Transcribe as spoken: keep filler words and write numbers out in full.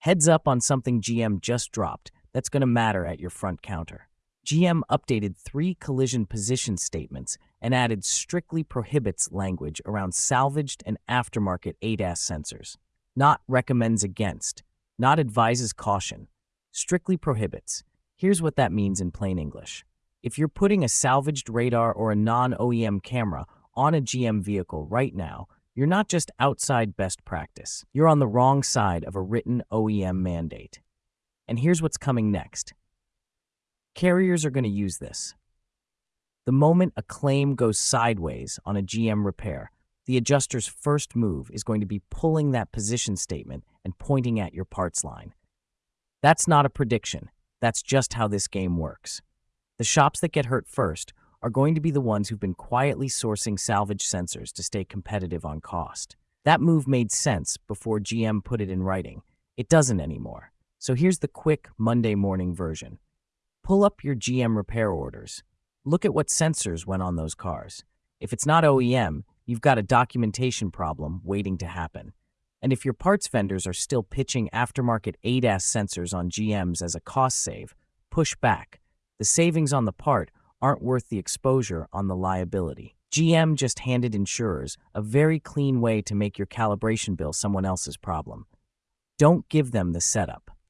Heads up on something G M just dropped that's going to matter at your front counter. G M updated three collision position statements and added strictly prohibits language around salvaged and aftermarket A D A S sensors. Not recommends against, not advises caution, strictly prohibits. Here's what that means in plain English. If you're putting a salvaged radar or a non-O E M camera on a G M vehicle right now, you're not just outside best practice. You're on the wrong side of a written O E M mandate. And here's what's coming next. Carriers are going to use this. The moment a claim goes sideways on a G M repair, the adjuster's first move is going to be pulling that position statement and pointing at your parts line. That's not a prediction. That's just how this game works. The shops that get hurt first are going to be the ones who've been quietly sourcing salvage sensors to stay competitive on cost. That move made sense before G M put it in writing. It doesn't anymore. So here's the quick Monday morning version. Pull up your G M repair orders. Look at what sensors went on those cars. If it's not O E M, you've got a documentation problem waiting to happen. And if your parts vendors are still pitching aftermarket A D A S sensors on G Ms as a cost save, push back. The savings on the part aren't worth the exposure on the liability. G M just handed insurers a very clean way to make your calibration bill someone else's problem. Don't give them the setup.